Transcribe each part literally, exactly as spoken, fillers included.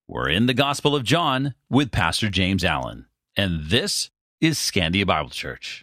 We're in the Gospel of John with Pastor James Allen, and this is Scandia Bible Church.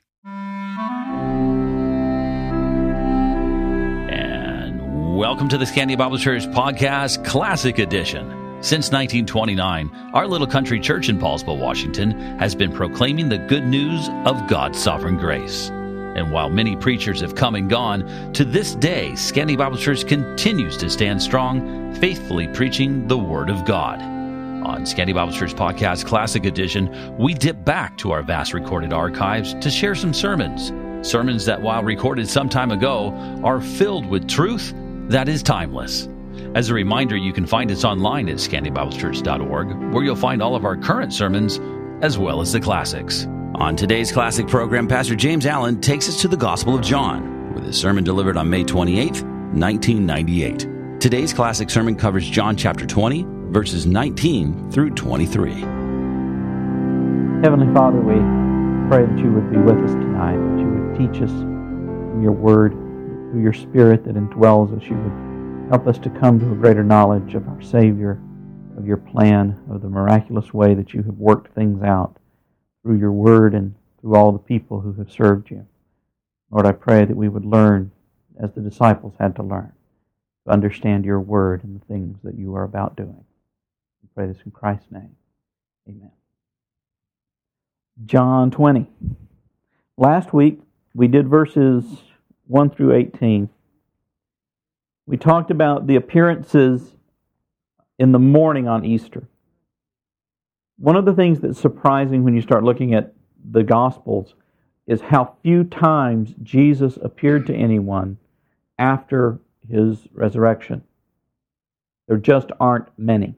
And welcome to the Scandia Bible Church Podcast Classic Edition. Since nineteen twenty-nine, our little country church in Paulsville, Washington, has been proclaiming the good news of God's sovereign grace. And while many preachers have come and gone, to this day, Scandia Bible Church continues to stand strong, faithfully preaching the Word of God. On Scandia Bible Church Podcast Classic Edition, we dip back to our vast recorded archives to share some sermons. Sermons that, while recorded some time ago, are filled with truth that is timeless. As a reminder, you can find us online at scandia bible church dot org, where you'll find all of our current sermons, as well as the classics. On today's classic program, Pastor James Allen takes us to the Gospel of John, with his sermon delivered on May twenty-eighth, nineteen ninety-eight. Today's classic sermon covers John chapter twenty, verses nineteen through twenty-three. Heavenly Father, we pray that you would be with us tonight, that you would teach us from your word, through your Spirit that indwells us. You would help us to come to a greater knowledge of our Savior, of your plan, of the miraculous way that you have worked things out through your word and through all the people who have served you. Lord, I pray that we would learn as the disciples had to learn, to understand your word and the things that you are about doing. We pray this in Christ's name. Amen. John twenty. Last week, we did verses one through eighteen. We talked about the appearances in the morning on Easter. One of the things that's surprising when you start looking at the Gospels is how few times Jesus appeared to anyone after his resurrection. There just aren't many.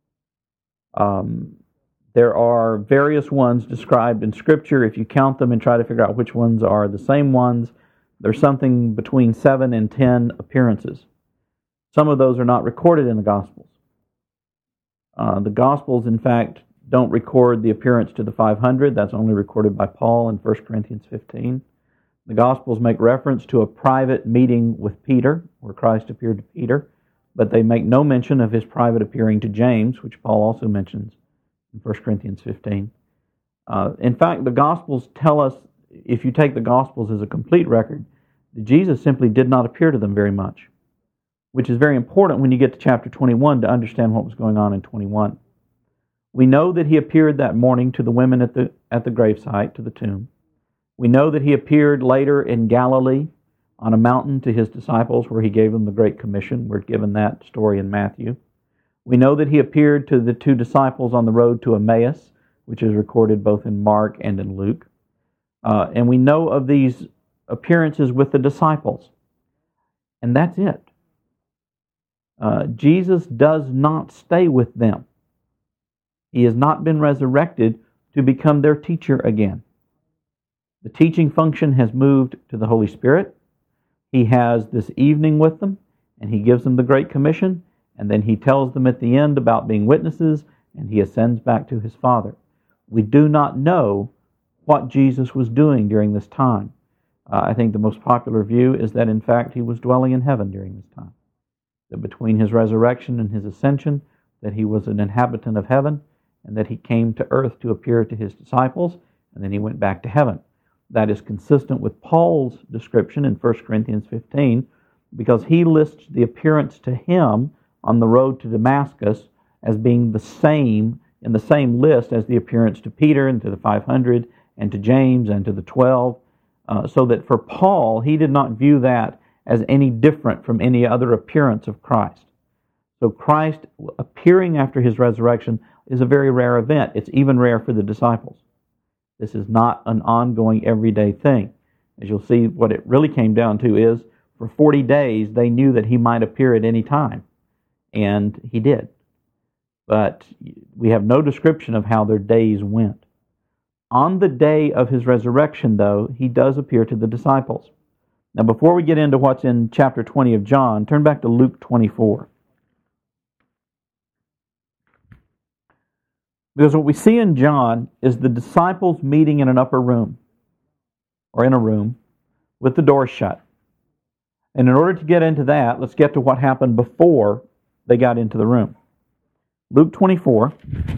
Um, there are various ones described in Scripture. If you count them and try to figure out which ones are the same ones, there's something between seven and ten appearances. Some of those are not recorded in the Gospels. Uh, the Gospels, in fact, don't record the appearance to the five hundred. That's only recorded by Paul in First Corinthians fifteen. The Gospels make reference to a private meeting with Peter, where Christ appeared to Peter, but they make no mention of his private appearing to James, which Paul also mentions in First Corinthians fifteen. Uh, in fact, the Gospels tell us, if you take the Gospels as a complete record, that Jesus simply did not appear to them very much, which is very important when you get to chapter twenty-one to understand what was going on in twenty-one. We know that he appeared that morning to the women at the at the gravesite, to the tomb. We know that he appeared later in Galilee on a mountain to his disciples where he gave them the Great Commission. We're given that story in Matthew. We know that he appeared to the two disciples on the road to Emmaus, which is recorded both in Mark and in Luke. Uh, and we know of these appearances with the disciples. And that's it. Uh, Jesus does not stay with them. He has not been resurrected to become their teacher again. The teaching function has moved to the Holy Spirit. He has this evening with them, and he gives them the Great Commission, and then he tells them at the end about being witnesses, and he ascends back to his Father. We do not know what Jesus was doing during this time. Uh, I think the most popular view is that, in fact, he was dwelling in heaven during this time. That between his resurrection and his ascension, that he was an inhabitant of heaven, and that he came to earth to appear to his disciples, and then he went back to heaven. That is consistent with Paul's description in First Corinthians fifteen, because he lists the appearance to him on the road to Damascus as being the same, in the same list as the appearance to Peter and to the five hundred, and to James and to the twelve, uh, so that for Paul, he did not view that as any different from any other appearance of Christ. So Christ appearing after his resurrection is a very rare event. It's even rare for the disciples. This is not an ongoing everyday thing. As you'll see, what it really came down to is, for forty days, they knew that he might appear at any time. And he did. But we have no description of how their days went. On the day of his resurrection, though, he does appear to the disciples. Now, before we get into what's in chapter twenty of John, turn back to Luke twenty-four. Because what we see in John is the disciples meeting in an upper room, or in a room, with the door shut. And in order to get into that, let's get to what happened before they got into the room. Luke twenty-four,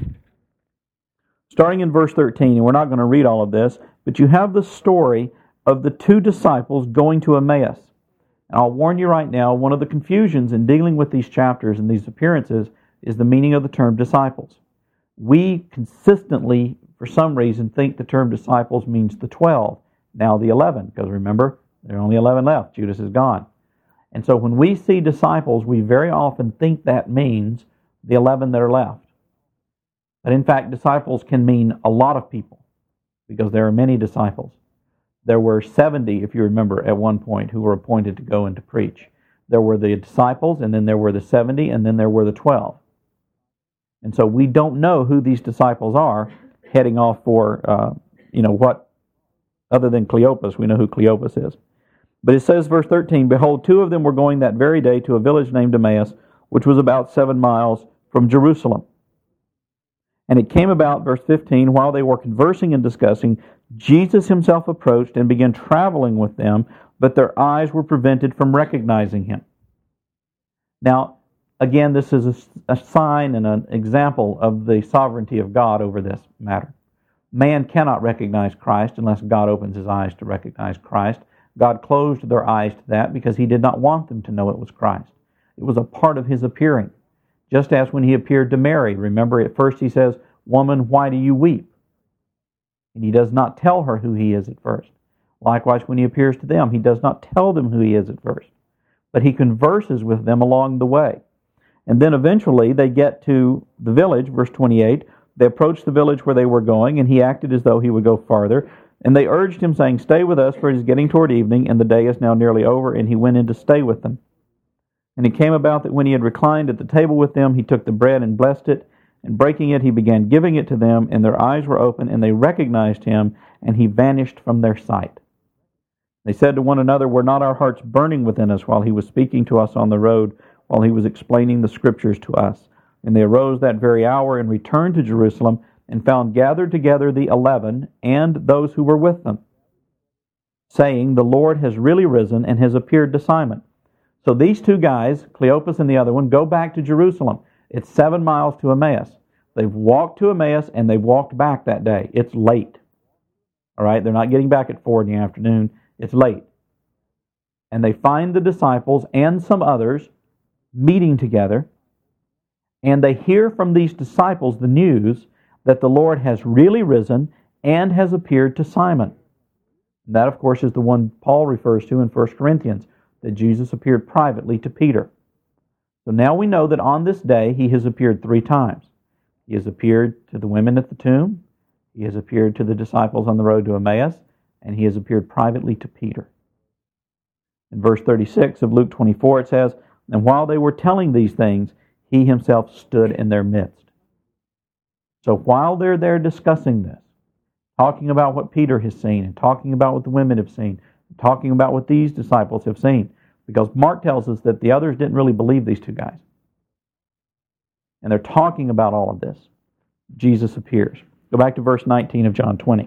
starting in verse thirteen, and we're not going to read all of this, but you have the story of the two disciples going to Emmaus. And I'll warn you right now, one of the confusions in dealing with these chapters and these appearances is the meaning of the term disciples. We consistently, for some reason, think the term disciples means the twelve, now the eleven, because remember, there are only eleven left. Judas is gone. And so when we see disciples, we very often think that means the eleven that are left. But in fact, disciples can mean a lot of people, because there are many disciples. There were seventy, if you remember, at one point, who were appointed to go and to preach. There were the disciples, and then there were the seventy, and then there were the twelve. And so we don't know who these disciples are heading off for, uh, you know, what, other than Cleopas. We know who Cleopas is. But it says, verse thirteen, Behold, two of them were going that very day to a village named Emmaus, which was about seven miles from Jerusalem. And it came about, verse fifteen, while they were conversing and discussing, Jesus himself approached and began traveling with them, but their eyes were prevented from recognizing him. Now, again, this is a, a sign and an example of the sovereignty of God over this matter. Man cannot recognize Christ unless God opens his eyes to recognize Christ. God closed their eyes to that because he did not want them to know it was Christ. It was a part of his appearing. Just as when he appeared to Mary. Remember, at first he says, Woman, why do you weep? And he does not tell her who he is at first. Likewise, when he appears to them, he does not tell them who he is at first. But he converses with them along the way. And then eventually they get to the village, verse twenty-eight. They approached the village where they were going, and he acted as though he would go farther. And they urged him, saying, Stay with us, for it is getting toward evening, and the day is now nearly over. And he went in to stay with them. And it came about that when he had reclined at the table with them, he took the bread and blessed it, and breaking it, he began giving it to them, and their eyes were open, and they recognized him, and he vanished from their sight. They said to one another, Were not our hearts burning within us while he was speaking to us on the road, while he was explaining the Scriptures to us? And they arose that very hour and returned to Jerusalem, and found gathered together the eleven and those who were with them, saying, The Lord has really risen and has appeared to Simon. So these two guys, Cleopas and the other one, go back to Jerusalem. It's seven miles to Emmaus. They've walked to Emmaus and they've walked back that day. It's late. All right? They're not getting back at four in the afternoon. It's late. And they find the disciples and some others meeting together. And they hear from these disciples the news that the Lord has really risen and has appeared to Simon. And that, of course, is the one Paul refers to in First Corinthians, that Jesus appeared privately to Peter. So now we know that on this day he has appeared three times. He has appeared to the women at the tomb, he has appeared to the disciples on the road to Emmaus, and he has appeared privately to Peter. In verse thirty-six of Luke twenty-four it says, And while they were telling these things, he himself stood in their midst. So while they're there discussing this, talking about what Peter has seen, and talking about what the women have seen, talking about what these disciples have seen, because Mark tells us that the others didn't really believe these two guys. And they're talking about all of this. Jesus appears. Go back to verse nineteen of John twenty.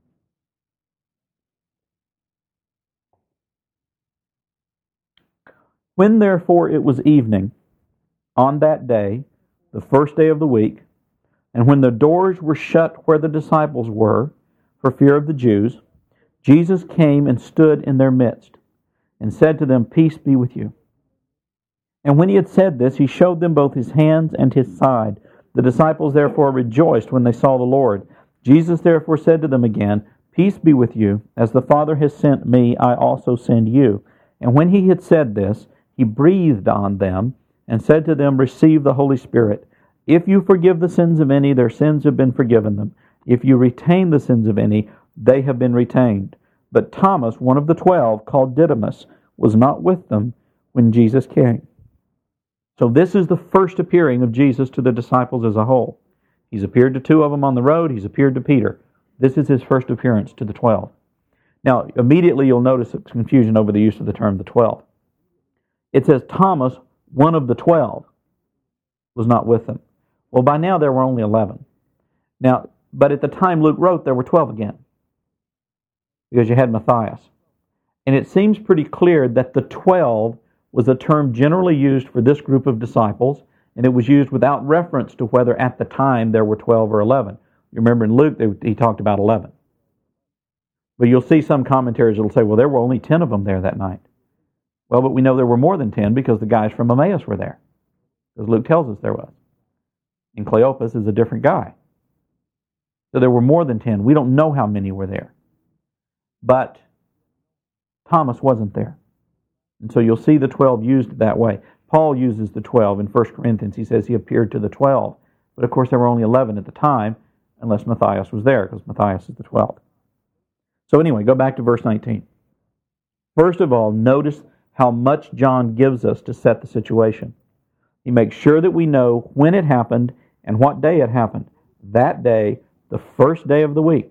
When therefore it was evening, on that day, the first day of the week, and when the doors were shut where the disciples were, for fear of the Jews, Jesus came and stood in their midst, and said to them, Peace be with you. And when he had said this, he showed them both his hands and his side. The disciples therefore rejoiced when they saw the Lord. Jesus therefore said to them again, Peace be with you. As the Father has sent me, I also send you. And when he had said this, he breathed on them, and said to them, Receive the Holy Spirit. If you forgive the sins of any, their sins have been forgiven them. If you retain the sins of any, they have been retained. But Thomas, one of the twelve, called Didymus, was not with them when Jesus came. So this is the first appearing of Jesus to the disciples as a whole. He's appeared to two of them on the road. He's appeared to Peter. This is his first appearance to the twelve. Now, immediately you'll notice confusion over the use of the term the twelve. It says Thomas, one of the twelve, was not with them. Well, by now there were only eleven. Now, but at the time Luke wrote, there were twelve again, because you had Matthias. And it seems pretty clear that the twelve was a term generally used for this group of disciples, And it was used without reference to whether at the time there were twelve or eleven. You remember in Luke, he talked about eleven. But you'll see some commentaries that will say, well, there were only ten of them there that night. Well, but we know there were more than ten because the guys from Emmaus were there. Because Luke tells us there was. And Cleopas is a different guy. So there were more than ten. We don't know how many were there. But Thomas wasn't there. And so you'll see the twelve used that way. Paul uses the twelve in First Corinthians. He says he appeared to the twelve. But of course there were only eleven at the time, unless Matthias was there, because Matthias is the twelfth. So anyway, go back to verse nineteen. First of all, notice how much John gives us to set the situation. He makes sure that we know when it happened and what day it happened. That day, the first day of the week,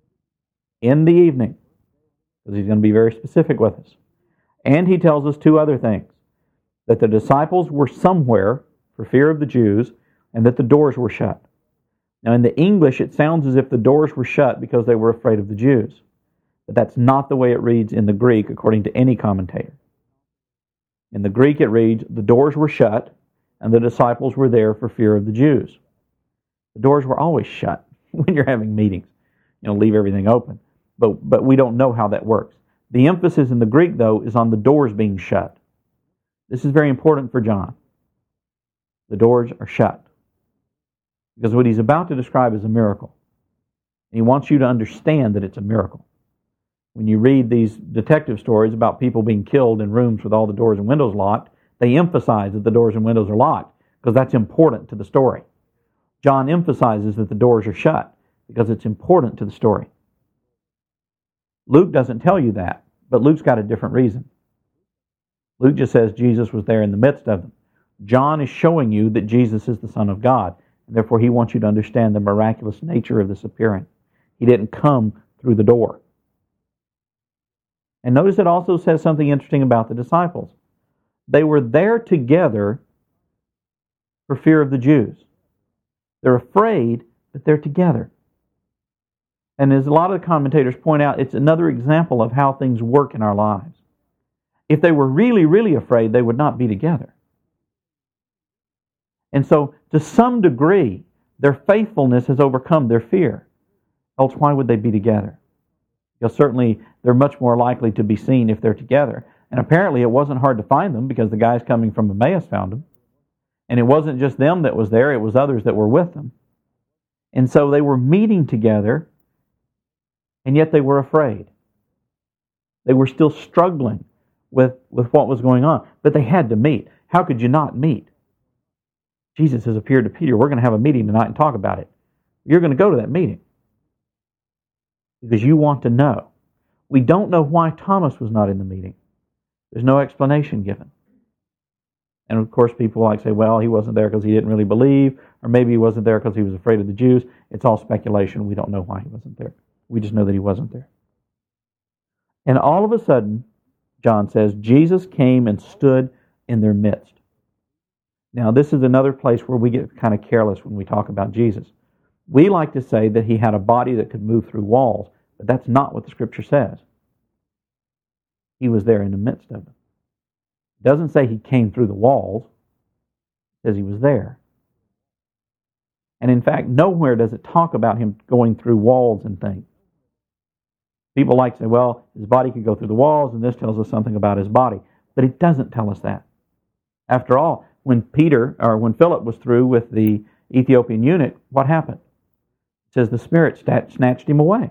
in the evening, because he's going to be very specific with us. And he tells us two other things. That the disciples were somewhere for fear of the Jews, and that the doors were shut. Now in the English, it sounds as if the doors were shut because they were afraid of the Jews. But that's not the way it reads in the Greek, according to any commentator. In the Greek, it reads, the doors were shut, and the disciples were there for fear of the Jews. The doors were always shut when you're having meetings. You know, leave everything open. But, but we don't know how that works. The emphasis in the Greek, though, is on the doors being shut. This is very important for John. The doors are shut. Because what he's about to describe is a miracle. And he wants you to understand that it's a miracle. When you read these detective stories about people being killed in rooms with all the doors and windows locked, they emphasize that the doors and windows are locked because that's important to the story. John emphasizes that the doors are shut because it's important to the story. Luke doesn't tell you that, but Luke's got a different reason. Luke just says Jesus was there in the midst of them. John is showing you that Jesus is the Son of God, and therefore he wants you to understand the miraculous nature of this appearing. He didn't come through the door. And notice it also says something interesting about the disciples. They were there together for fear of the Jews. They're afraid, but they're together. And as a lot of the commentators point out, it's another example of how things work in our lives. If they were really, really afraid, they would not be together. And so, to some degree, their faithfulness has overcome their fear. Else, why would they be together? Because certainly, they're much more likely to be seen if they're together. And apparently, it wasn't hard to find them because the guys coming from Emmaus found them. And it wasn't just them that was there, it was others that were with them. And so, they were meeting together, and yet they were afraid. They were still struggling with, with what was going on. But they had to meet. How could you not meet? Jesus has appeared to Peter. We're going to have a meeting tonight and talk about it. You're going to go to that meeting. Because you want to know. We don't know why Thomas was not in the meeting. There's no explanation given. And of course people like say, well, he wasn't there because he didn't really believe, or maybe he wasn't there because he was afraid of the Jews. It's all speculation. We don't know why he wasn't there. We just know that he wasn't there. And all of a sudden, John says, Jesus came and stood in their midst. Now, this is another place where we get kind of careless when we talk about Jesus. We like to say that he had a body that could move through walls, but that's not what the Scripture says. He was there in the midst of them. It doesn't say he came through the walls. It says he was there. And in fact, nowhere does it talk about him going through walls and things. People like to say, well, his body could go through the walls, and this tells us something about his body. But it doesn't tell us that. After all, when Peter, or when Philip was through with the Ethiopian eunuch, what happened? It says the Spirit snatched him away.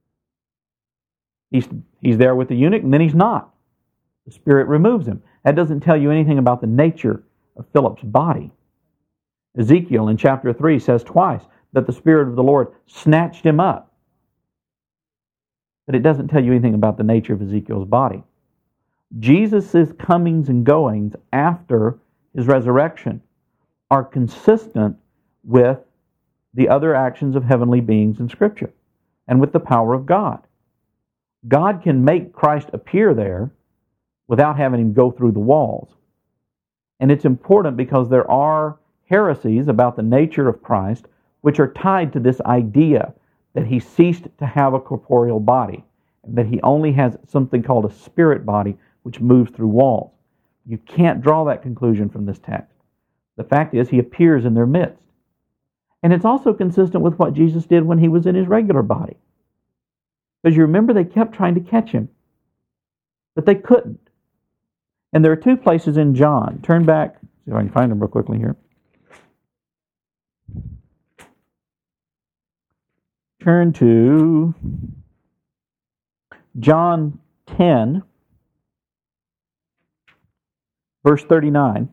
He's, he's there with the eunuch, and then he's not. The Spirit removes him. That doesn't tell you anything about the nature of Philip's body. Ezekiel in chapter three says twice that the Spirit of the Lord snatched him up. But it doesn't tell you anything about the nature of Ezekiel's body. Jesus' comings and goings after his resurrection are consistent with the other actions of heavenly beings in Scripture and with the power of God. God can make Christ appear there without having him go through the walls. And it's important because there are heresies about the nature of Christ which are tied to this idea that he ceased to have a corporeal body, and that he only has something called a spirit body which moves through walls. You can't draw that conclusion from this text. The fact is, he appears in their midst. And it's also consistent with what Jesus did when he was in his regular body. Because you remember, they kept trying to catch him, but they couldn't. And there are two places in John. Turn back, see if I can find them real quickly here. Turn to John ten, verse thirty-nine.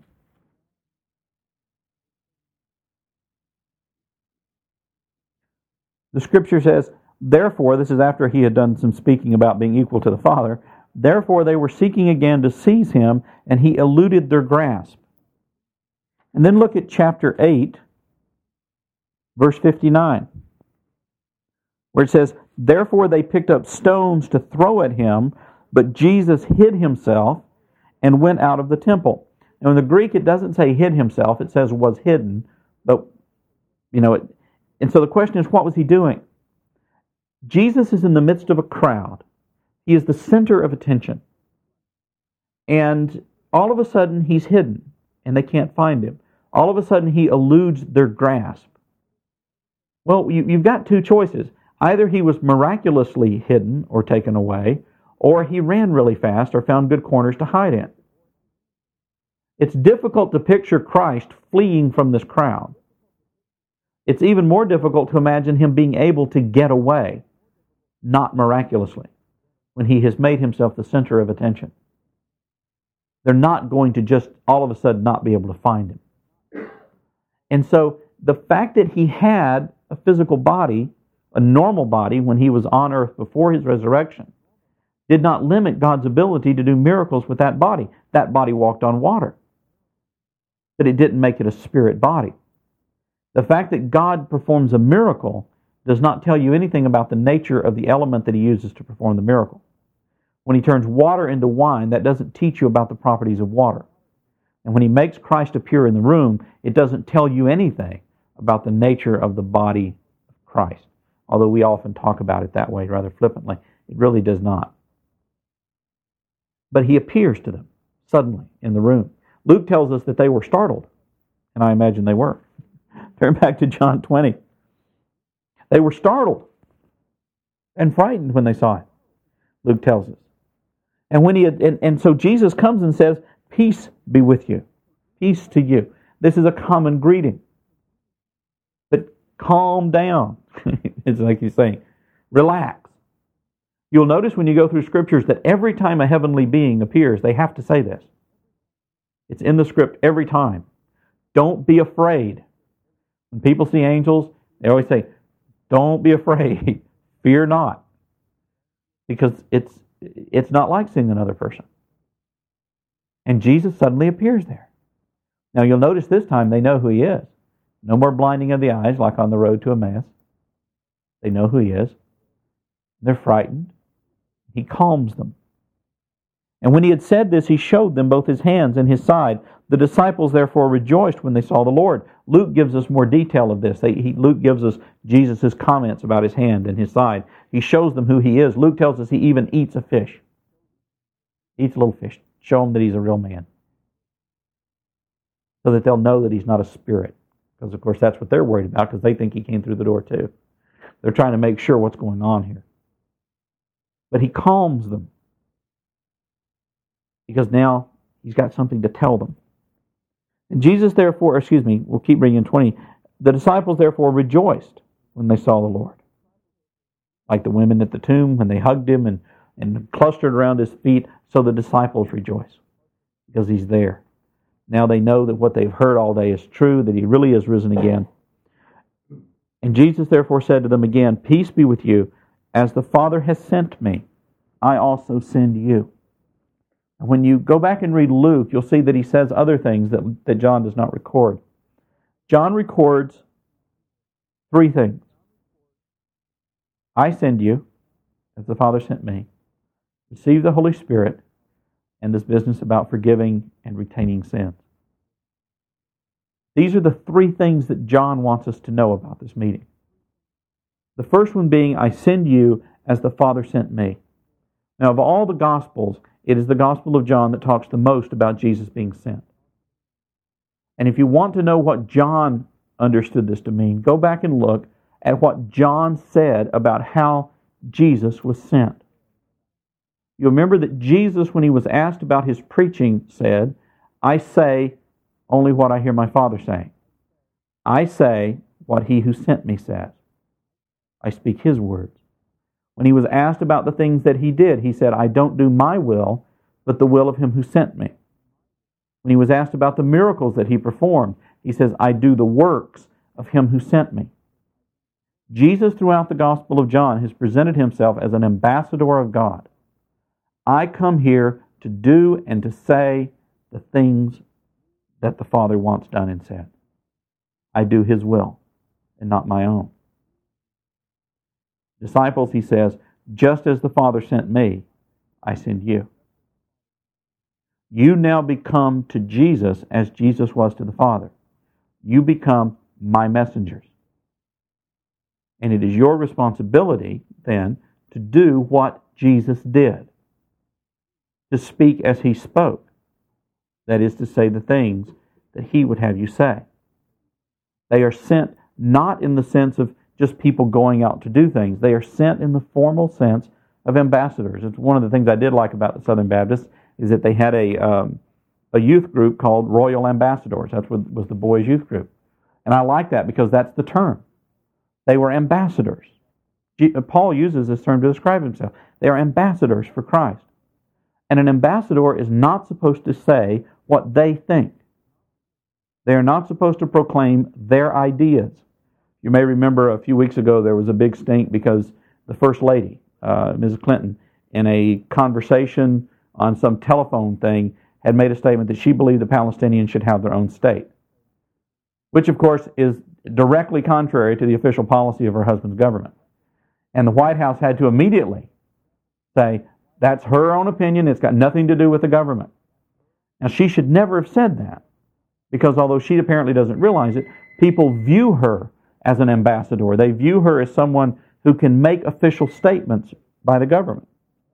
The scripture says, therefore, this is after he had done some speaking about being equal to the Father, therefore they were seeking again to seize him, and he eluded their grasp. And then look at chapter eight, verse fifty-nine, where it says, therefore they picked up stones to throw at him, but Jesus hid himself and went out of the temple. Now in the Greek it doesn't say hid himself, it says was hidden, but, you know, it, and so the question is, what was he doing? Jesus is in the midst of a crowd. He is the center of attention. And all of a sudden, he's hidden, and they can't find him. All of a sudden, he eludes their grasp. Well, you, you've got two choices. Either he was miraculously hidden or taken away, or he ran really fast or found good corners to hide in. It's difficult to picture Christ fleeing from this crowd. It's even more difficult to imagine him being able to get away, not miraculously, when he has made himself the center of attention. They're not going to just all of a sudden not be able to find him. And so the fact that he had a physical body, a normal body, when he was on earth before his resurrection, did not limit God's ability to do miracles with that body. That body walked on water. But it didn't make it a spirit body. The fact that God performs a miracle does not tell you anything about the nature of the element that he uses to perform the miracle. When he turns water into wine, that doesn't teach you about the properties of water. And when he makes Christ appear in the room, it doesn't tell you anything about the nature of the body of Christ. Although we often talk about it that way rather flippantly, it really does not. But he appears to them suddenly in the room. Luke tells us that they were startled, and I imagine they were. Turn back to John twenty. They were startled and frightened when they saw it, Luke tells us. And when he had, and, and so Jesus comes and says, peace be with you. Peace to you. This is a common greeting. But calm down. It's like he's saying, relax. You'll notice when you go through scriptures that every time a heavenly being appears, they have to say this. It's in the script every time. Don't be afraid. When people see angels, they always say, don't be afraid. Fear not. Because it's it's not like seeing another person. And Jesus suddenly appears there. Now you'll notice this time they know who he is. No more blinding of the eyes like on the road to Emmaus. They know who he is. They're frightened. He calms them. And when he had said this, he showed them both his hands and his side. The disciples therefore rejoiced when they saw the Lord. Luke gives us more detail of this. They, he, Luke gives us Jesus' comments about his hand and his side. He shows them who he is. Luke tells us he even eats a fish. Eats a little fish. Show them that he's a real man. So that they'll know that he's not a spirit. Because, of course, that's what they're worried about, because they think he came through the door too. They're trying to make sure what's going on here. But he calms them. Because now he's got something to tell them. And Jesus therefore, excuse me, we'll keep reading in twenty. The disciples therefore rejoiced when they saw the Lord. Like the women at the tomb when they hugged him and, and clustered around his feet, so the disciples rejoice. Because he's there. Now they know that what they've heard all day is true, that he really is risen again. And Jesus therefore said to them again, peace be with you. As the Father has sent me, I also send you. When you go back and read Luke, you'll see that he says other things that, that John does not record. John records three things. I send you, as the Father sent me. Receive the Holy Spirit, and this business about forgiving and retaining sins. These are the three things that John wants us to know about this meeting. The first one being, I send you as the Father sent me. Now, of all the Gospels, it is the Gospel of John that talks the most about Jesus being sent. And if you want to know what John understood this to mean, go back and look at what John said about how Jesus was sent. You remember that Jesus, when he was asked about his preaching, said, I say only what I hear my Father saying. I say what he who sent me says. I speak his words. When he was asked about the things that he did, he said, I don't do my will, but the will of him who sent me. When he was asked about the miracles that he performed, he says, I do the works of him who sent me. Jesus, throughout the Gospel of John, has presented himself as an ambassador of God. I come here to do and to say the things that the Father wants done and said. I do his will and not my own. Disciples, he says, just as the Father sent me, I send you. You now become to Jesus as Jesus was to the Father. You become my messengers. And it is your responsibility, then, to do what Jesus did. To speak as he spoke. That is to say the things that he would have you say. They are sent not in the sense of just people going out to do things. They are sent in the formal sense of ambassadors. It's one of the things I did like about the Southern Baptists is that they had a um, a youth group called Royal Ambassadors. That's what was the boys' youth group. And I like that because that's the term. They were ambassadors. Paul uses this term to describe himself. They are ambassadors for Christ. And an ambassador is not supposed to say what they think. They are not supposed to proclaim their ideas. You may remember a few weeks ago there was a big stink because the First Lady, uh, Missus Clinton, in a conversation on some telephone thing, had made a statement that she believed the Palestinians should have their own state. Which, of course, is directly contrary to the official policy of her husband's government. And the White House had to immediately say, that's her own opinion, it's got nothing to do with the government. Now, she should never have said that, because although she apparently doesn't realize it, people view her as an ambassador. They view her as someone who can make official statements by the government.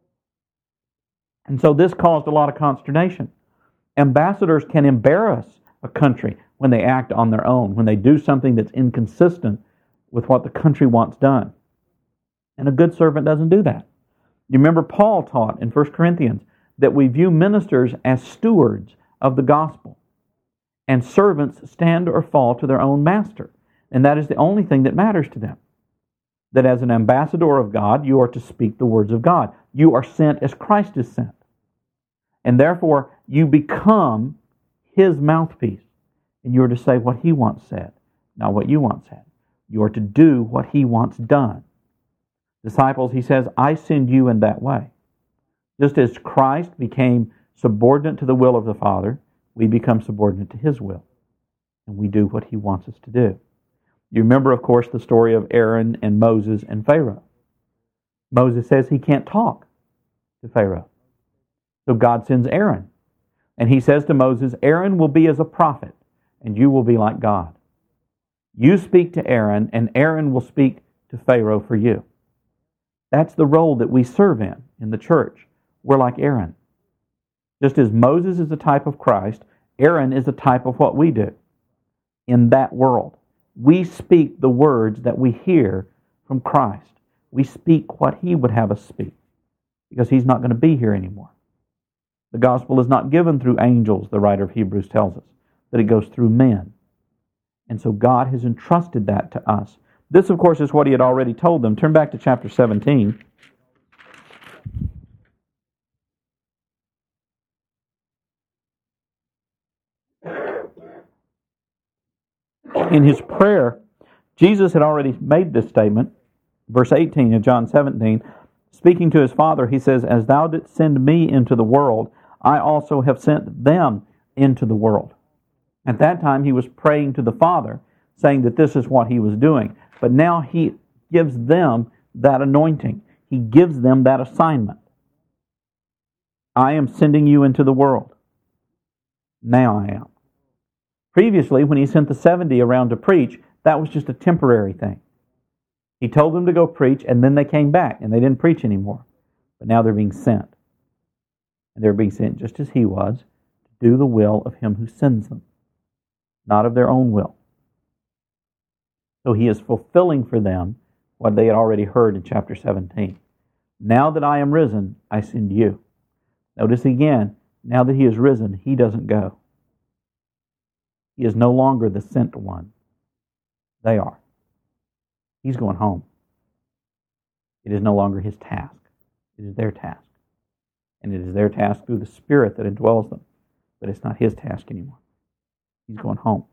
And so this caused a lot of consternation. Ambassadors can embarrass a country when they act on their own, when they do something that's inconsistent with what the country wants done. And a good servant doesn't do that. You remember Paul taught in First Corinthians that we view ministers as stewards of the gospel. And servants stand or fall to their own master. And that is the only thing that matters to them. That as an ambassador of God, you are to speak the words of God. You are sent as Christ is sent. And therefore, you become his mouthpiece. And you are to say what he wants said, not what you want said. You are to do what he wants done. Disciples, he says, I send you in that way. Just as Christ became subordinate to the will of the Father, we become subordinate to his will. And we do what he wants us to do. You remember, of course, the story of Aaron and Moses and Pharaoh. Moses says he can't talk to Pharaoh. So God sends Aaron. And he says to Moses, Aaron will be as a prophet, and you will be like God. You speak to Aaron, and Aaron will speak to Pharaoh for you. That's the role that we serve in, in the church. We're like Aaron. Just as Moses is a type of Christ, Aaron is a type of what we do in that world. We speak the words that we hear from Christ. We speak what he would have us speak, because he's not going to be here anymore. The gospel is not given through angels, the writer of Hebrews tells us, but it goes through men. And so God has entrusted that to us. This, of course, is what he had already told them. Turn back to chapter seventeen. In his prayer, Jesus had already made this statement. Verse eighteen of John seventeen, speaking to his Father, he says, As thou didst send me into the world, I also have sent them into the world. At that time, he was praying to the Father, saying that this is what he was doing. But now he gives them that anointing. He gives them that assignment. I am sending you into the world. Now I am. Previously, when he sent the seventy around to preach, that was just a temporary thing. He told them to go preach, and then they came back, and they didn't preach anymore. But now they're being sent. And they're being sent just as he was, to do the will of him who sends them. not of their own will. So he is fulfilling for them what they had already heard in chapter seventeen. Now that I am risen, I send you. Notice again, now that he is risen, he doesn't go. He is no longer the sent one. They are. He's going home. It is no longer his task. It is their task. And it is their task through the Spirit that indwells them. But it's not his task anymore. He's going home.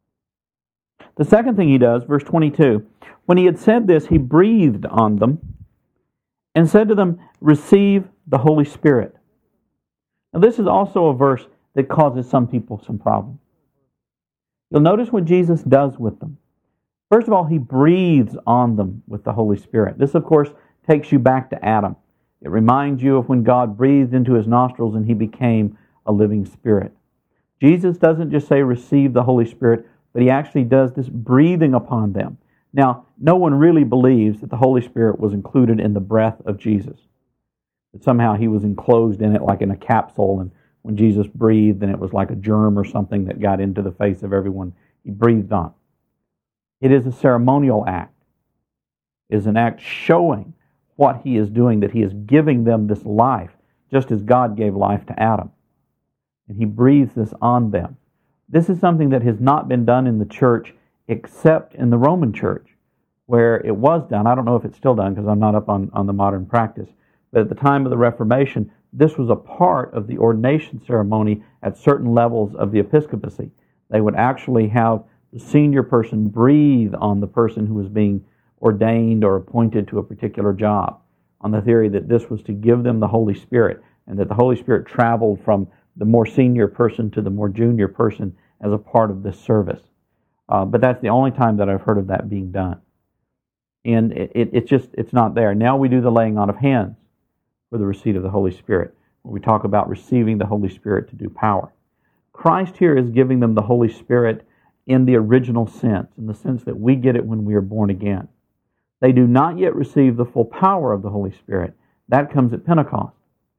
The second thing he does, verse twenty-two, when he had said this, he breathed on them and said to them, receive the Holy Spirit. Now this is also a verse that causes some people some problems. You'll notice what Jesus does with them. First of all, he breathes on them with the Holy Spirit. This, of course, takes you back to Adam. It reminds you of when God breathed into his nostrils and he became a living spirit. Jesus doesn't just say receive the Holy Spirit, but he actually does this breathing upon them. Now, no one really believes that the Holy Spirit was included in the breath of Jesus. That somehow he was enclosed in it like in a capsule, and when Jesus breathed, and it was like a germ or something that got into the face of everyone he breathed on. It is a ceremonial act. It is an act showing what he is doing, that he is giving them this life, just as God gave life to Adam. And he breathes this on them. This is something that has not been done in the church except in the Roman church, where it was done. I don't know if it's still done because I'm not up on, on the modern practice. But at the time of the Reformation, this was a part of the ordination ceremony at certain levels of the episcopacy. They would actually have the senior person breathe on the person who was being ordained or appointed to a particular job, on the theory that this was to give them the Holy Spirit, and that the Holy Spirit traveled from the more senior person to the more junior person as a part of this service. Uh, but that's the only time that I've heard of that being done. And it, it, it's just, it's not there. Now we do the laying on of hands for the receipt of the Holy Spirit, where we talk about receiving the Holy Spirit to do power. Christ here is giving them the Holy Spirit in the original sense, in the sense that we get it when we are born again. They do not yet receive the full power of the Holy Spirit. That comes at Pentecost.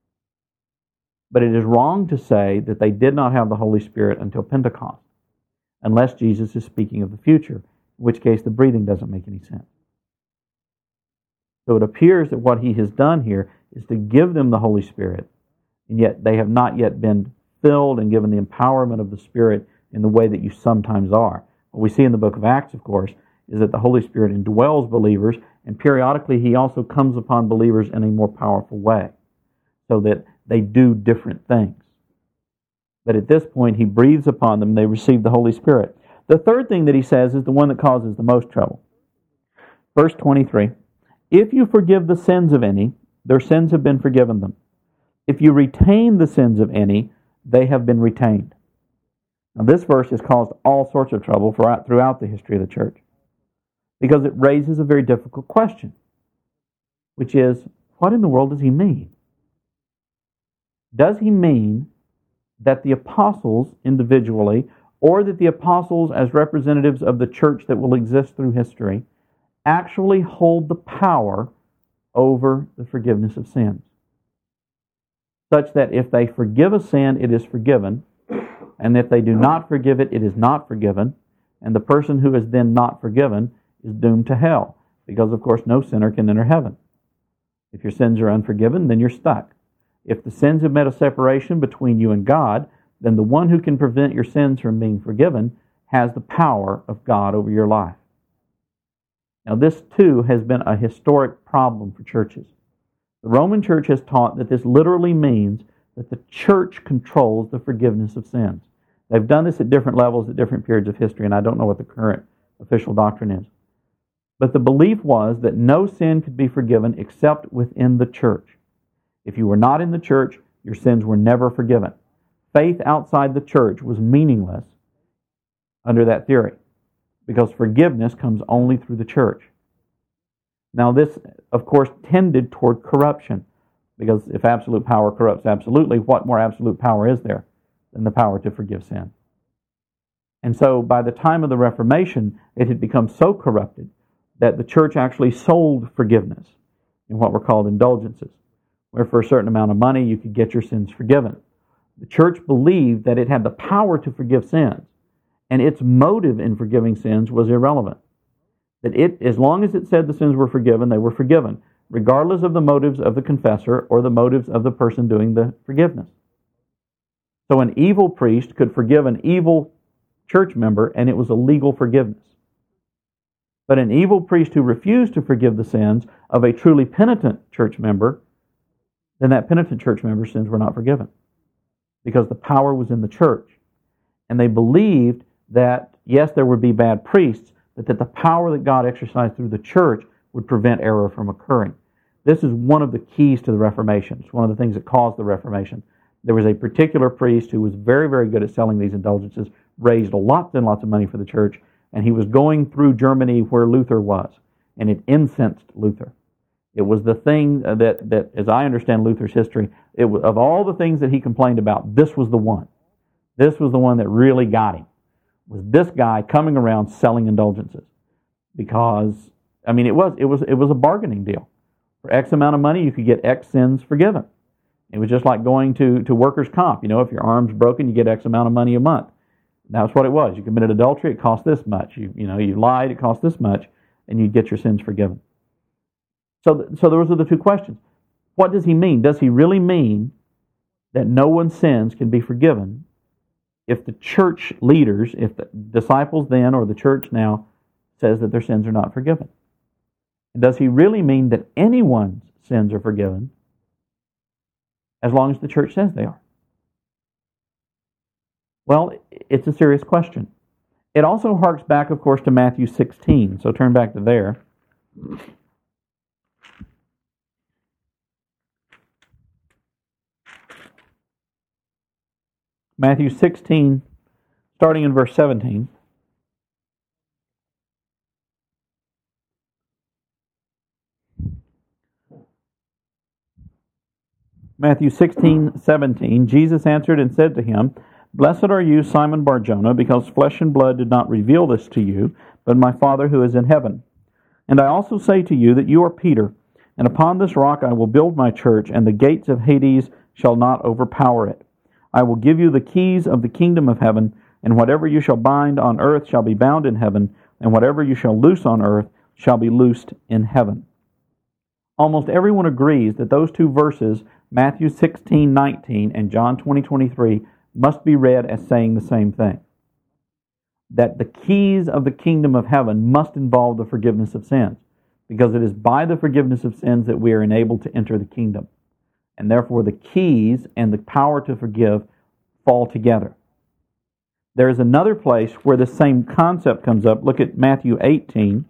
But it is wrong to say that they did not have the Holy Spirit until Pentecost, unless Jesus is speaking of the future, in which case the breathing doesn't make any sense. So it appears that what he has done here is to give them the Holy Spirit, and yet they have not yet been filled and given the empowerment of the Spirit in the way that you sometimes are. What we see in the book of Acts, of course, is that the Holy Spirit indwells believers, and periodically he also comes upon believers in a more powerful way, so that they do different things. But at this point, he breathes upon them, they receive the Holy Spirit. The third thing that he says is the one that causes the most trouble. Verse twenty-three, if you forgive the sins of any, their sins have been forgiven them. If you retain the sins of any, they have been retained. Now this verse has caused all sorts of trouble throughout the history of the church, because it raises a very difficult question, which is, what in the world does he mean? Does he mean that the apostles individually, or that the apostles as representatives of the church that will exist through history, actually hold the power over the forgiveness of sins, such that if they forgive a sin, it is forgiven, and if they do not forgive it, it is not forgiven, and the person who is then not forgiven is doomed to hell, because of course no sinner can enter heaven. If your sins are unforgiven, then you're stuck. If the sins have made a separation between you and God, then the one who can prevent your sins from being forgiven has the power of God over your life. Now this too has been a historic problem for churches. The Roman Church has taught that this literally means that the church controls the forgiveness of sins. They've done this at different levels at different periods of history, and I don't know what the current official doctrine is. But the belief was that no sin could be forgiven except within the church. If you were not in the church, your sins were never forgiven. Faith outside the church was meaningless under that theory, because forgiveness comes only through the church. Now this, of course, tended toward corruption, because if absolute power corrupts absolutely, what more absolute power is there than the power to forgive sin? And so by the time of the Reformation, it had become so corrupted that the church actually sold forgiveness in what were called indulgences, where for a certain amount of money you could get your sins forgiven. The church believed that it had the power to forgive sins, and its motive in forgiving sins was irrelevant. That it, as long as it said the sins were forgiven, they were forgiven, regardless of the motives of the confessor or the motives of the person doing the forgiveness. So an evil priest could forgive an evil church member, and it was a legal forgiveness. But an evil priest who refused to forgive the sins of a truly penitent church member, then that penitent church member's sins were not forgiven, because the power was in the church. And they believed that, yes, there would be bad priests, but that the power that God exercised through the church would prevent error from occurring. This is one of the keys to the Reformation. It's one of the things that caused the Reformation. There was a particular priest who was very, very good at selling these indulgences, raised lots and lots of money for the church, and he was going through Germany where Luther was, and it incensed Luther. It was the thing that, that as I understand Luther's history, it was, of all the things that he complained about, this was the one. This was the one that really got him, was this guy coming around selling indulgences. Because, I mean, it was it was it was a bargaining deal. For X amount of money, you could get X sins forgiven. It was just like going to, to workers' comp. You know, if your arm's broken, you get X amount of money a month. That's what it was. You committed adultery, it cost this much. You you know, you lied, it cost this much, and you'd get your sins forgiven. So, so those are the two questions. What does he mean? Does he really mean that no one's sins can be forgiven if the church leaders, if the disciples then or the church now says that their sins are not forgiven? Does he really mean that anyone's sins are forgiven as long as the church says they are? Well, it's a serious question. It also harks back, of course, to Matthew sixteen. So turn back to there. Matthew sixteen, starting in verse seventeen. Matthew sixteen, seventeen. Jesus answered and said to him, Blessed are you, Simon Bar-Jonah, because flesh and blood did not reveal this to you, but my Father who is in heaven. And I also say to you that you are Peter, and upon this rock I will build my church, and the gates of Hades shall not overpower it. I will give you the keys of the kingdom of heaven, and whatever you shall bind on earth shall be bound in heaven, and whatever you shall loose on earth shall be loosed in heaven. Almost everyone agrees that those two verses, Matthew sixteen, nineteen and John twenty, twenty-three, must be read as saying the same thing. That the keys of the kingdom of heaven must involve the forgiveness of sins, because it is by the forgiveness of sins that we are enabled to enter the kingdom. And therefore the keys and the power to forgive fall together. There is another place where the same concept comes up. Look at Matthew eighteen.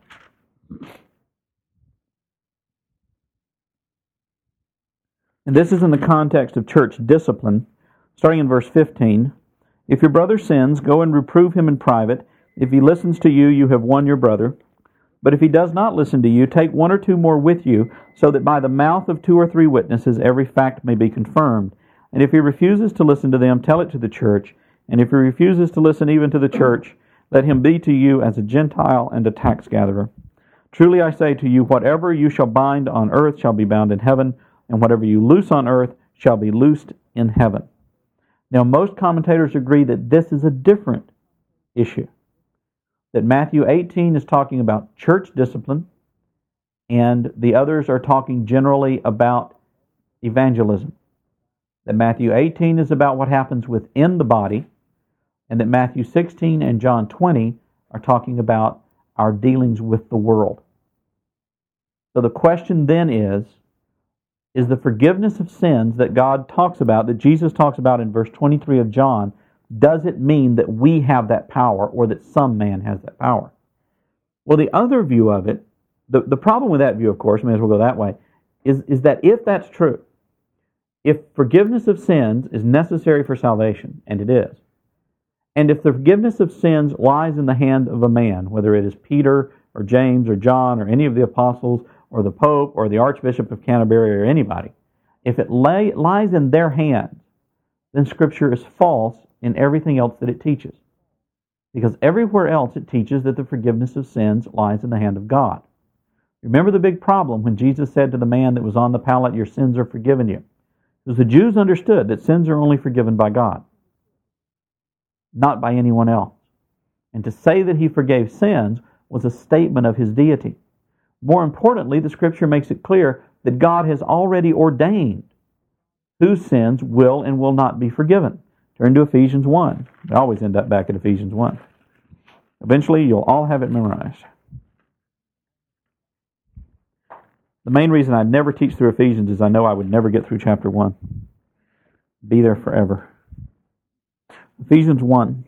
And this is in the context of church discipline. Starting in verse fifteen, If your brother sins, go and reprove him in private. If he listens to you, you have won your brother. But if he does not listen to you, take one or two more with you, so that by the mouth of two or three witnesses every fact may be confirmed. And if he refuses to listen to them, tell it to the church. And if he refuses to listen even to the church, let him be to you as a Gentile and a tax gatherer. Truly I say to you, whatever you shall bind on earth shall be bound in heaven, and whatever you loose on earth shall be loosed in heaven. Now, most commentators agree that this is a different issue. That Matthew eighteen is talking about church discipline, and the others are talking generally about evangelism. That Matthew eighteen is about what happens within the body, and that Matthew sixteen and John twenty are talking about our dealings with the world. So the question then is, is the forgiveness of sins that God talks about, that Jesus talks about in verse twenty-three of John, does it mean that we have that power or that some man has that power? Well, the other view of it, the, the problem with that view, of course, may as well go that way, is, is that if that's true, if forgiveness of sins is necessary for salvation, and it is, and if the forgiveness of sins lies in the hand of a man, whether it is Peter or James or John or any of the apostles or the Pope or the Archbishop of Canterbury or anybody, if it lay, lies in their hands, then Scripture is false in everything else that it teaches. Because everywhere else it teaches that the forgiveness of sins lies in the hand of God. Remember the big problem when Jesus said to the man that was on the pallet, your sins are forgiven you. Because the Jews understood that sins are only forgiven by God, not by anyone else. And to say that he forgave sins was a statement of his deity. More importantly, the Scripture makes it clear that God has already ordained whose sins will and will not be forgiven. Turn to Ephesians one. We always end up back at Ephesians one. Eventually, you'll all have it memorized. The main reason I never teach through Ephesians is I know I would never get through chapter one. Be there forever. Ephesians one.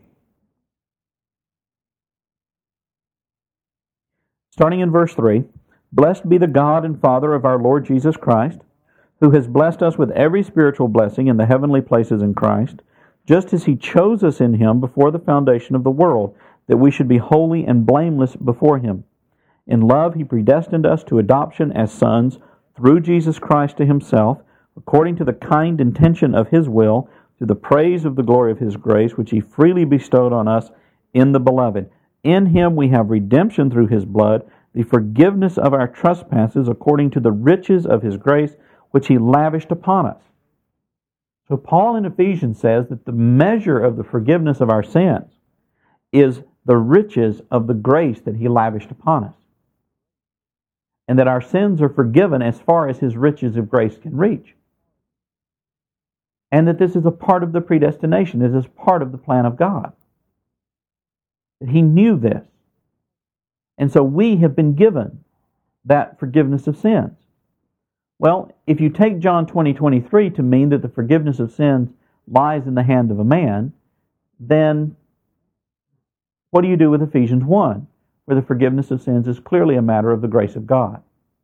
Starting in verse three, Blessed be the God and Father of our Lord Jesus Christ, who has blessed us with every spiritual blessing in the heavenly places in Christ, just as He chose us in Him before the foundation of the world, that we should be holy and blameless before Him. In love He predestined us to adoption as sons through Jesus Christ to Himself, according to the kind intention of His will, to the praise of the glory of His grace, which He freely bestowed on us in the Beloved. In Him we have redemption through His blood, the forgiveness of our trespasses according to the riches of His grace, which He lavished upon us. So Paul in Ephesians says that the measure of the forgiveness of our sins is the riches of the grace that He lavished upon us. And that our sins are forgiven as far as His riches of grace can reach. And that this is a part of the predestination, this is part of the plan of God. That He knew this. And so we have been given that forgiveness of sins. Well, if you take John twenty twenty-three to mean that the forgiveness of sins lies in the hand of a man, then what do you do with Ephesians one, where the forgiveness of sins is clearly a matter of the grace of God?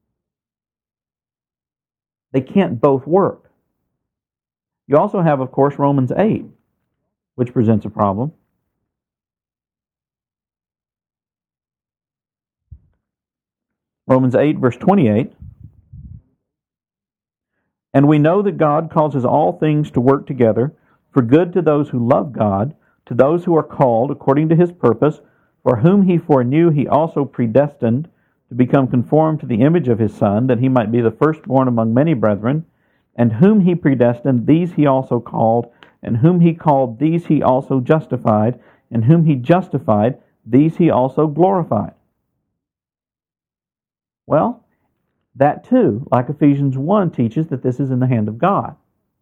They can't both work. You also have, of course, Romans eight, which presents a problem. Romans eight, verse twenty-eight. And we know that God causes all things to work together for good to those who love God, to those who are called according to His purpose, for whom He foreknew He also predestined to become conformed to the image of His Son, that He might be the firstborn among many brethren. And whom He predestined, these He also called, and whom He called, these He also justified, and whom He justified, these He also glorified. Well, that too, like Ephesians one, teaches that this is in the hand of God.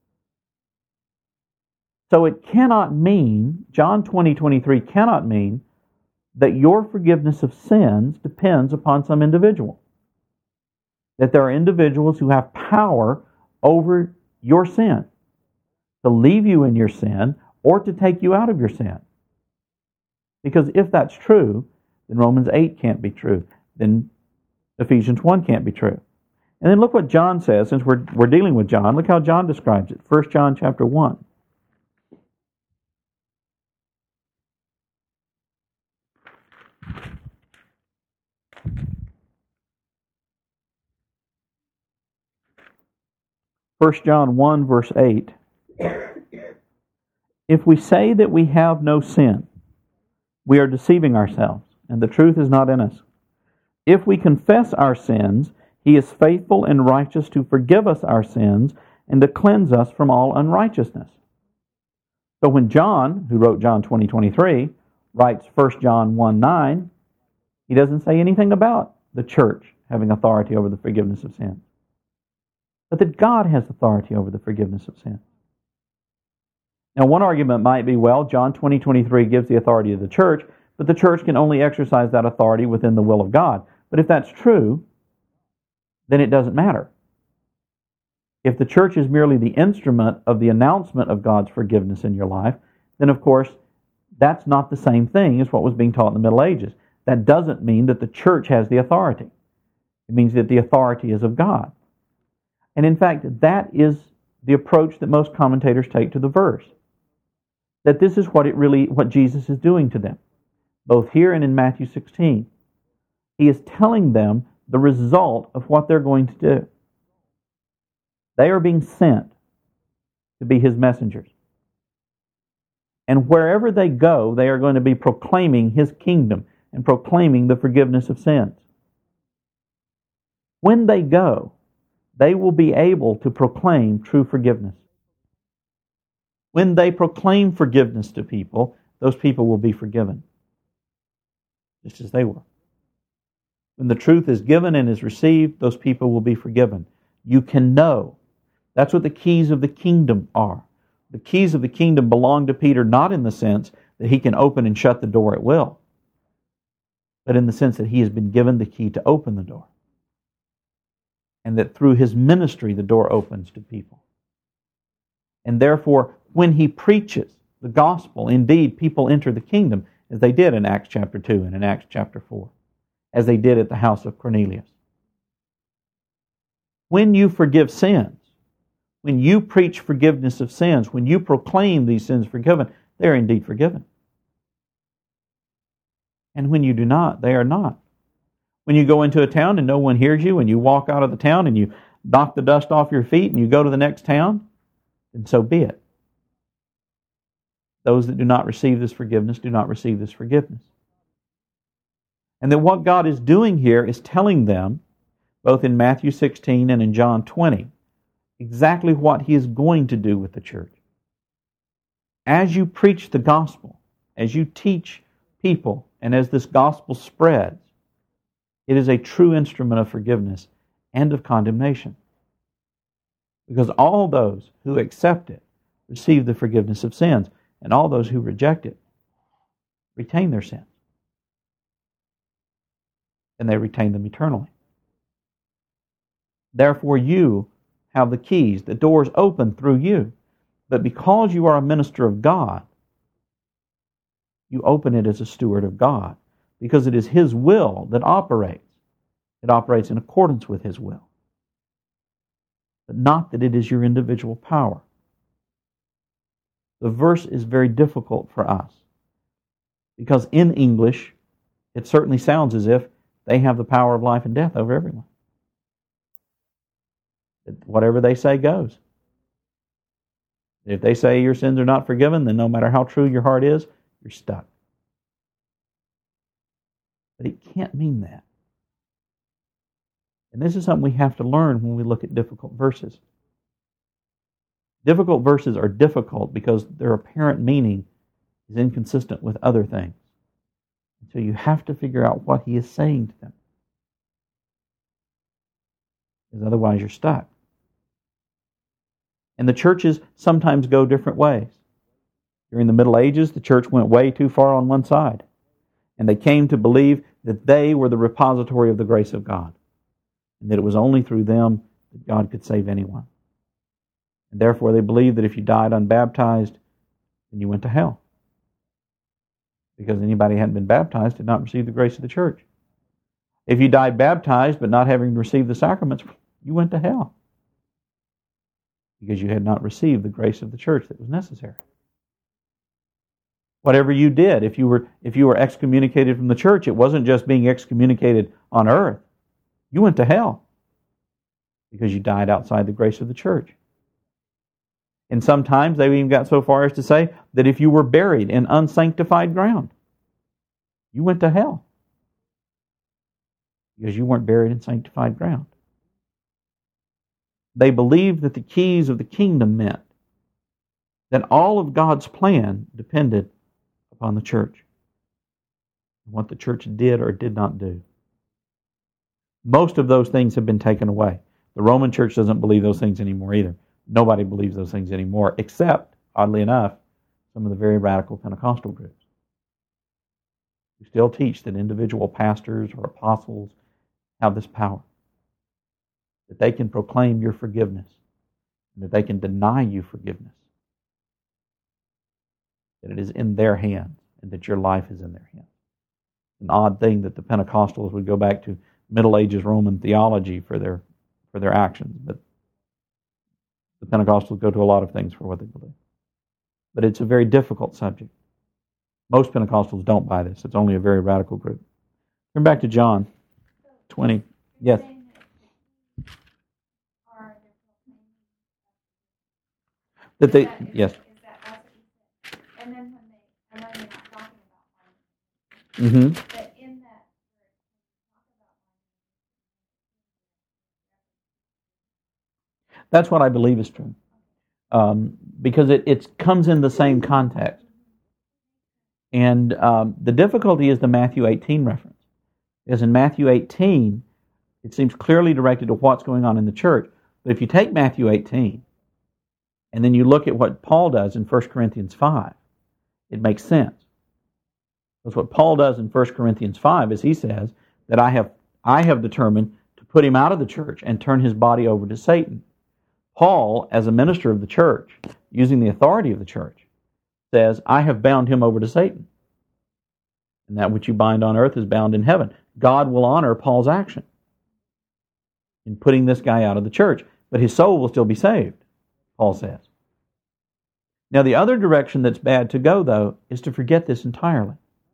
So it cannot mean, John twenty twenty-three cannot mean, that your forgiveness of sins depends upon some individual. That there are individuals who have power over your sin, to leave you in your sin, or to take you out of your sin. Because if that's true, then Romans eight can't be true. Then Ephesians one can't be true. And then look what John says, since we're, we're dealing with John. Look how John describes it. First John chapter one. First John one, verse eight. If we say that we have no sin, we are deceiving ourselves, and the truth is not in us. If we confess our sins, He is faithful and righteous to forgive us our sins and to cleanse us from all unrighteousness. So when John, who wrote John twenty twenty-three, writes First John one nine, he doesn't say anything about the church having authority over the forgiveness of sins, but that God has authority over the forgiveness of sins. Now, one argument might be, well, John twenty twenty-three gives the authority of the church, but the church can only exercise that authority within the will of God. But if that's true, then it doesn't matter. If the church is merely the instrument of the announcement of God's forgiveness in your life, then of course, that's not the same thing as what was being taught in the Middle Ages. That doesn't mean that the church has the authority. It means that the authority is of God. And in fact, that is the approach that most commentators take to the verse. That this is what it really, what Jesus is doing to them, both here and in Matthew sixteen. He is telling them the result of what they're going to do. They are being sent to be His messengers. And wherever they go, they are going to be proclaiming His kingdom and proclaiming the forgiveness of sins. When they go, they will be able to proclaim true forgiveness. When they proclaim forgiveness to people, those people will be forgiven. just as they were. When the truth is given and is received, those people will be forgiven. You can know. That's what the keys of the kingdom are. The keys of the kingdom belong to Peter not in the sense that he can open and shut the door at will, but in the sense that he has been given the key to open the door. And that through his ministry, the door opens to people. And therefore, when he preaches the gospel, indeed, people enter the kingdom, as they did in Acts chapter two and in Acts chapter four, as they did at the house of Cornelius. When you forgive sins, when you preach forgiveness of sins, when you proclaim these sins forgiven, they are indeed forgiven. And when you do not, they are not. When you go into a town and no one hears you, and you walk out of the town and you knock the dust off your feet and you go to the next town, then so be it. Those that do not receive this forgiveness do not receive this forgiveness. And that what God is doing here is telling them, both in Matthew sixteen and in John twenty, exactly what He is going to do with the church. As you preach the gospel, as you teach people, and as this gospel spreads, it is a true instrument of forgiveness and of condemnation. Because all those who accept it receive the forgiveness of sins, and all those who reject it retain their sins. And they retain them eternally. Therefore, you have the keys. The doors open through you. But because you are a minister of God, you open it as a steward of God, because it is His will that operates. It operates in accordance with His will. But not that it is your individual power. The verse is very difficult for us, because in English, it certainly sounds as if they have the power of life and death over everyone. Whatever they say goes. If they say your sins are not forgiven, then no matter how true your heart is, you're stuck. But it can't mean that. And this is something we have to learn when we look at difficult verses. Difficult verses are difficult because their apparent meaning is inconsistent with other things. So you have to figure out what He is saying to them. Because otherwise you're stuck. And the churches sometimes go different ways. During the Middle Ages, the church went way too far on one side. And they came to believe that they were the repository of the grace of God. And that it was only through them that God could save anyone. And therefore they believed that if you died unbaptized, then you went to hell. Because anybody who hadn't been baptized did not receive the grace of the church. If you died baptized but not having received the sacraments, you went to hell. Because you had not received the grace of the church that was necessary. Whatever you did, if you were if you were excommunicated from the church, it wasn't just being excommunicated on earth. You went to hell. Because you died outside the grace of the church. And sometimes they even got so far as to say that if you were buried in unsanctified ground, you went to hell. Because you weren't buried in sanctified ground. They believed that the keys of the kingdom meant that all of God's plan depended upon the church. And what the church did or did not do. Most of those things have been taken away. The Roman church doesn't believe those things anymore either. Nobody believes those things anymore, except, oddly enough, some of the very radical Pentecostal groups who still teach that individual pastors or apostles have this power, that they can proclaim your forgiveness, and that they can deny you forgiveness, that it is in their hands, and that your life is in their hands. An odd thing that the Pentecostals would go back to Middle Ages Roman theology for their for their actions, but the Pentecostals go to a lot of things for what they believe. But it's a very difficult subject. Most Pentecostals don't buy this. It's only a very radical group. Turn back to John twenty. Yes. That they, yes. And then when they, I know you're not talking about Mm-hmm. but in that That's what I believe is true. Um, because it, it comes in the same context. And um, the difficulty is the Matthew eighteen reference. Because in Matthew eighteen, it seems clearly directed to what's going on in the church. But if you take Matthew eighteen, and then you look at what Paul does in First Corinthians five, it makes sense. Because what Paul does in First Corinthians five is he says that I have I have determined to put him out of the church and turn his body over to Satan. Paul, as a minister of the church, using the authority of the church, says, I have bound him over to Satan. And that which you bind on earth is bound in heaven. God will honor Paul's action in putting this guy out of the church. But his soul will still be saved, Paul says. Now, the other direction that's bad to go, though, is to forget this entirely.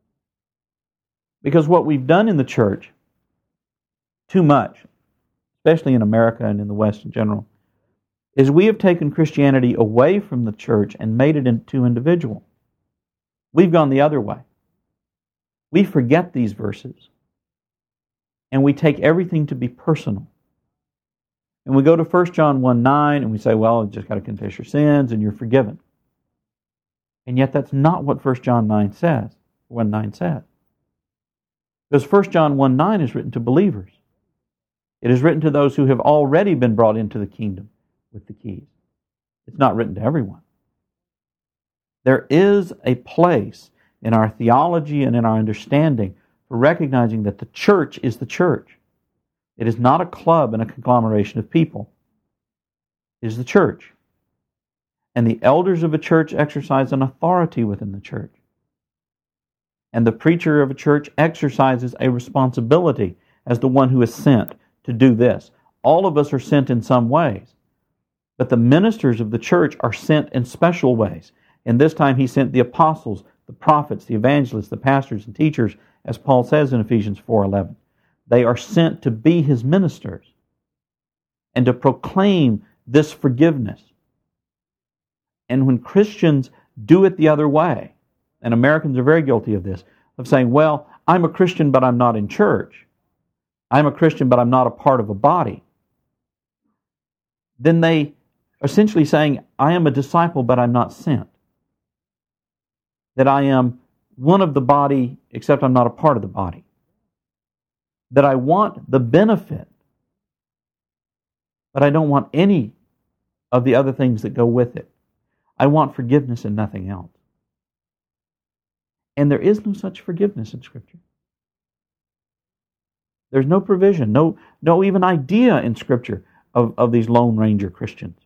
Because what we've done in the church, too much, especially in America and in the West in general, is we have taken Christianity away from the church and made it into individual. We've gone the other way. We forget these verses, and we take everything to be personal. And we go to First John one nine, and we say, well, you just got to confess your sins, and you're forgiven. And yet that's not what First John nine says, one nine says. Because First John one nine is written to believers. It is written to those who have already been brought into the kingdom with the keys. It's not written to everyone. There is a place in our theology and in our understanding for recognizing that the church is the church. It is not a club and a conglomeration of people. It is the church. And the elders of a church exercise an authority within the church. And the preacher of a church exercises a responsibility as the one who is sent to do this. All of us are sent in some ways. But the ministers of the church are sent in special ways. And this time he sent the apostles, the prophets, the evangelists, the pastors and teachers, as Paul says in Ephesians four eleven. They are sent to be his ministers and to proclaim this forgiveness. And when Christians do it the other way, and Americans are very guilty of this, of saying, well, I'm a Christian, but I'm not in church. I'm a Christian, but I'm not a part of a body. Then they are essentially saying, I am a disciple, but I'm not sent. That I am one of the body, except I'm not a part of the body. That I want the benefit, but I don't want any of the other things that go with it. I want forgiveness and nothing else. And there is no such forgiveness in Scripture. There's no provision, no, no even idea in Scripture of, of these Lone Ranger Christians.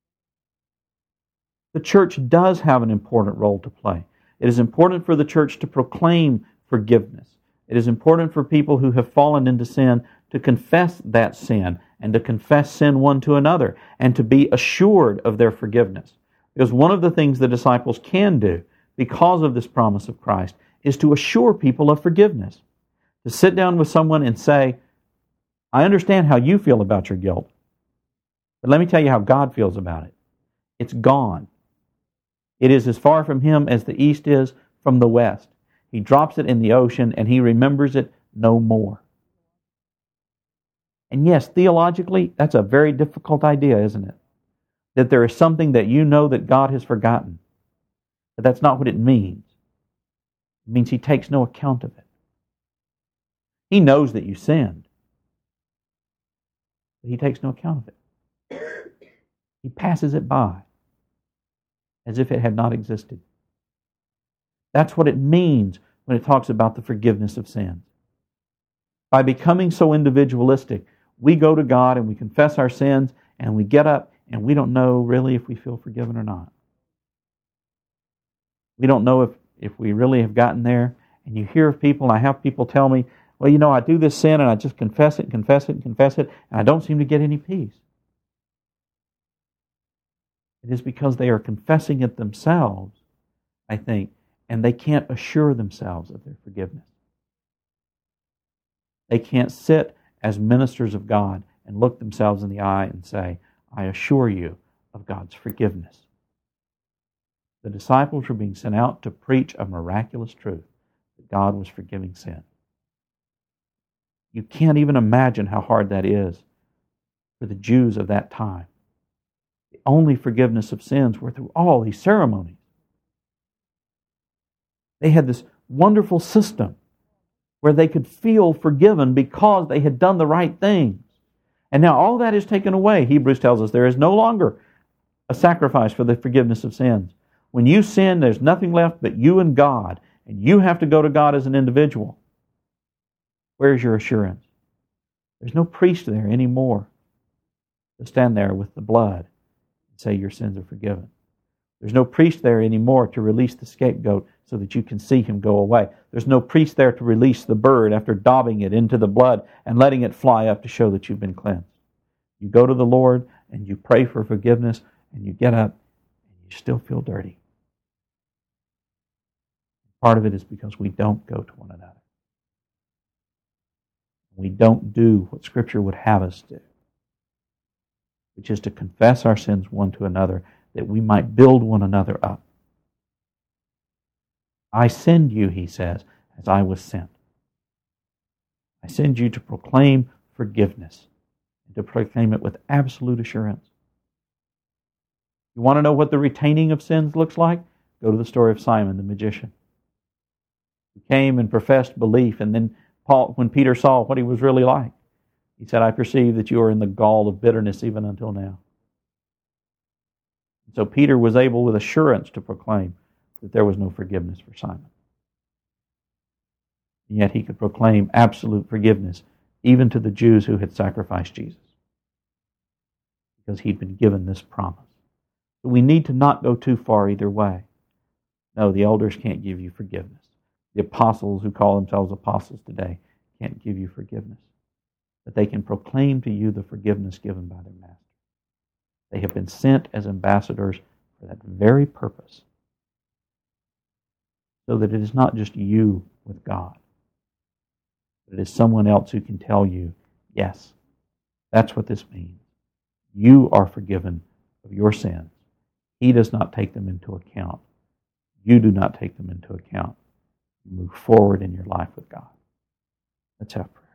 The church does have an important role to play. It is important for the church to proclaim forgiveness. It is important for people who have fallen into sin to confess that sin and to confess sin one to another and to be assured of their forgiveness. Because one of the things the disciples can do because of this promise of Christ is to assure people of forgiveness. To sit down with someone and say, I understand how you feel about your guilt, but let me tell you how God feels about it. It's gone. It is as far from Him as the east is from the west. He drops it in the ocean and He remembers it no more. And yes, theologically, that's a very difficult idea, isn't it? That there is something that you know that God has forgotten. But that's not what it means. It means He takes no account of it. He knows that you sinned, but He takes no account of it. He passes it by as if it had not existed. That's what it means when it talks about the forgiveness of sins. By becoming so individualistic, we go to God and we confess our sins and we get up and we don't know really if we feel forgiven or not. We don't know if, if we really have gotten there. And you hear of people, and I have people tell me, well, you know, I do this sin and I just confess it and confess it and confess it, and I don't seem to get any peace. It is because they are confessing it themselves, I think, and they can't assure themselves of their forgiveness. They can't sit as ministers of God and look themselves in the eye and say, I assure you of God's forgiveness. The disciples were being sent out to preach a miraculous truth, that God was forgiving sin. You can't even imagine how hard that is for the Jews of that time. The only forgiveness of sins were through all these ceremonies. They had this wonderful system where they could feel forgiven because they had done the right things. And now all that is taken away. Hebrews tells us there is no longer a sacrifice for the forgiveness of sins. When you sin, there's nothing left but you and God, and you have to go to God as an individual. Where's your assurance? There's no priest there anymore to stand there with the blood and say your sins are forgiven. There's no priest there anymore to release the scapegoat so that you can see him go away. There's no priest there to release the bird after daubing it into the blood and letting it fly up to show that you've been cleansed. You go to the Lord and you pray for forgiveness and you get up and you still feel dirty. Part of it is because we don't go to one another. We don't do what Scripture would have us do, which is to confess our sins one to another that we might build one another up. I send you, he says, as I was sent. I send you to proclaim forgiveness and to proclaim it with absolute assurance. You want to know what the retaining of sins looks like? Go to the story of Simon the magician. He came and professed belief, and then Paul, when Peter saw what he was really like, he said, I perceive that you are in the gall of bitterness even until now. So Peter was able with assurance to proclaim that there was no forgiveness for Simon. And yet he could proclaim absolute forgiveness even to the Jews who had sacrificed Jesus, because he'd been given this promise. But we need to not go too far either way. No, the elders can't give you forgiveness. The apostles who call themselves apostles today can't give you forgiveness. But they can proclaim to you the forgiveness given by their master. They have been sent as ambassadors for that very purpose, so that it is not just you with God, but it is someone else who can tell you, yes, that's what this means. You are forgiven of your sins. He does not take them into account. You do not take them into account. You move forward in your life with God. Let's have prayer.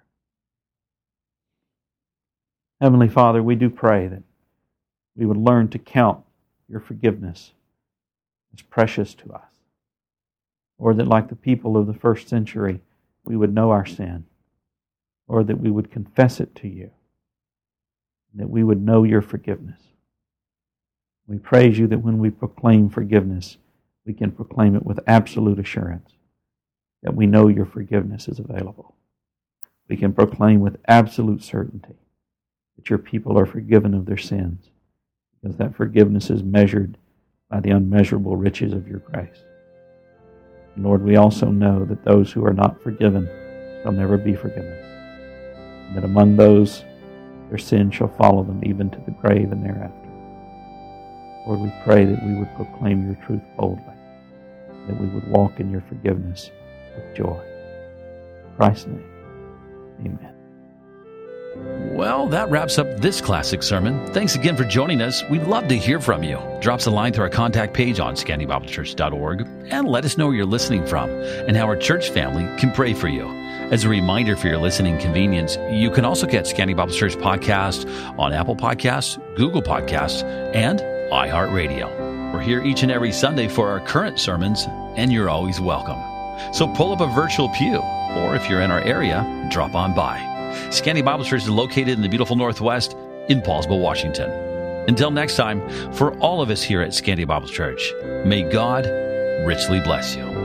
Heavenly Father, we do pray that we would learn to count your forgiveness as precious to us. Or that like the people of the first century, we would know our sin. Or that we would confess it to you. And that we would know your forgiveness. We praise you that when we proclaim forgiveness, we can proclaim it with absolute assurance that we know your forgiveness is available. We can proclaim with absolute certainty that your people are forgiven of their sins, because that forgiveness is measured by the unmeasurable riches of your grace. And Lord, we also know that those who are not forgiven shall never be forgiven, and that among those their sin shall follow them even to the grave and thereafter. Lord, we pray that we would proclaim your truth boldly, that we would walk in your forgiveness with joy. In Christ's name, amen. Well, that wraps up this classic sermon. Thanks again for joining us. We'd love to hear from you. Drop us a line through our contact page on scandy bible church dot org and let us know where you're listening from and how our church family can pray for you. As a reminder for your listening convenience, you can also get Scandy Bible Church podcast on Apple Podcasts, Google Podcasts, and iHeartRadio. We're here each and every Sunday for our current sermons, and you're always welcome. So pull up a virtual pew, or if you're in our area, drop on by. Scandy Bible Church is located in the beautiful Northwest in Paulsville, Washington. Until next time, for all of us here at Scandy Bible Church, may God richly bless you.